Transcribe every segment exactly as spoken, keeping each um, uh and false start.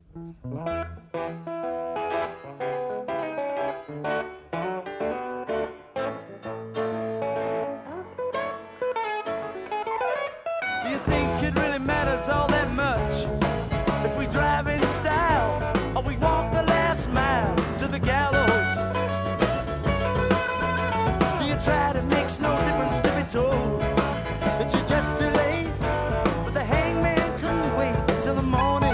Do you think it really matters all that much if we drive in style or we walk the last mile to the gallows? Do you try to makes no difference to be told that you're just too late, but the hangman couldn't wait till the morning?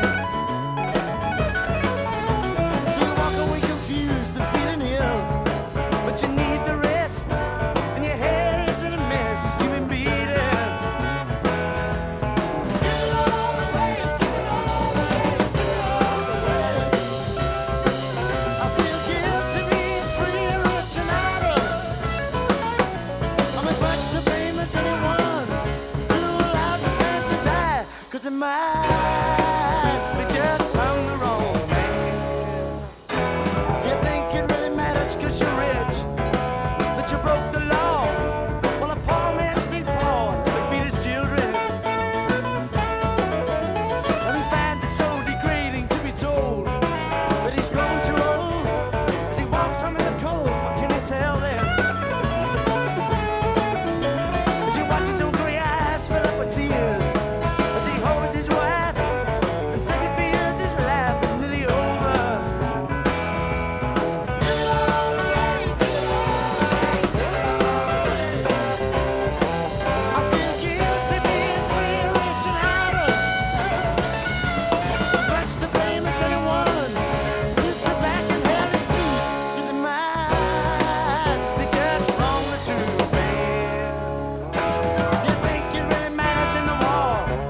So you walk away confused and feeling ill, but you need the rest and your head is in a mess. You've been beaten. Cause in my eyes, they just hung the wrong man. You think it really matters cause you're rich, that you broke the law? Well, a poor man stayed poor to feed his children. And he finds it so degrading to be told that he's grown too old. As he walks home in the cold, what can he tell them? As he watches old gray eyes fill up with tears, his wife and says he feels his life is nearly over. Give it all away, give it all away. I feel guilty being free, rich and idle. As much to blame as anyone who stood back and held his peace. 'Cause in my eyes, they just wrong the true man. You think it really matters in the war?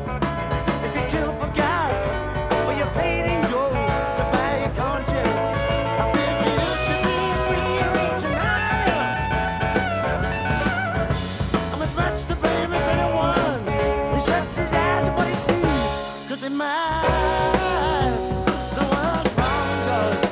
Paid in gold to buy your conscience. I feel guilty being free, rich and idle. I'm as much to blame as anyone who shuts his eyes at what he sees. 'Cause in my eyes, the world's wrong and God's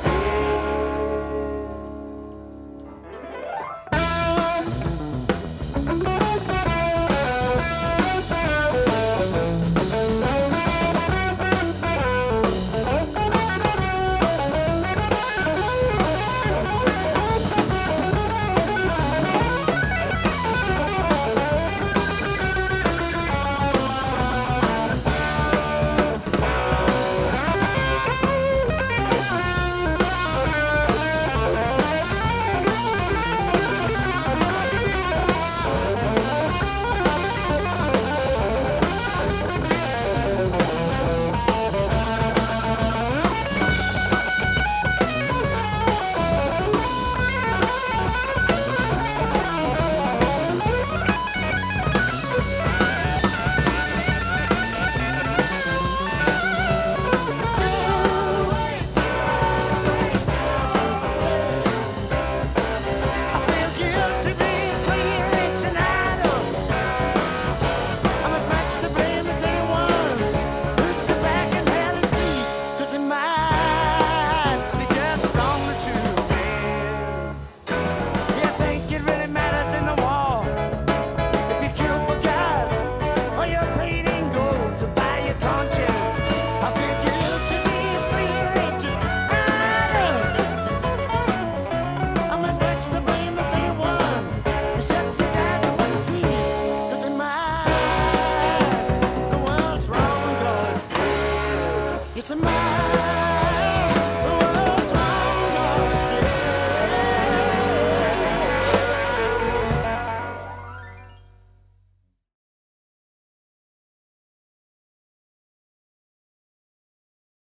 Yes, I'm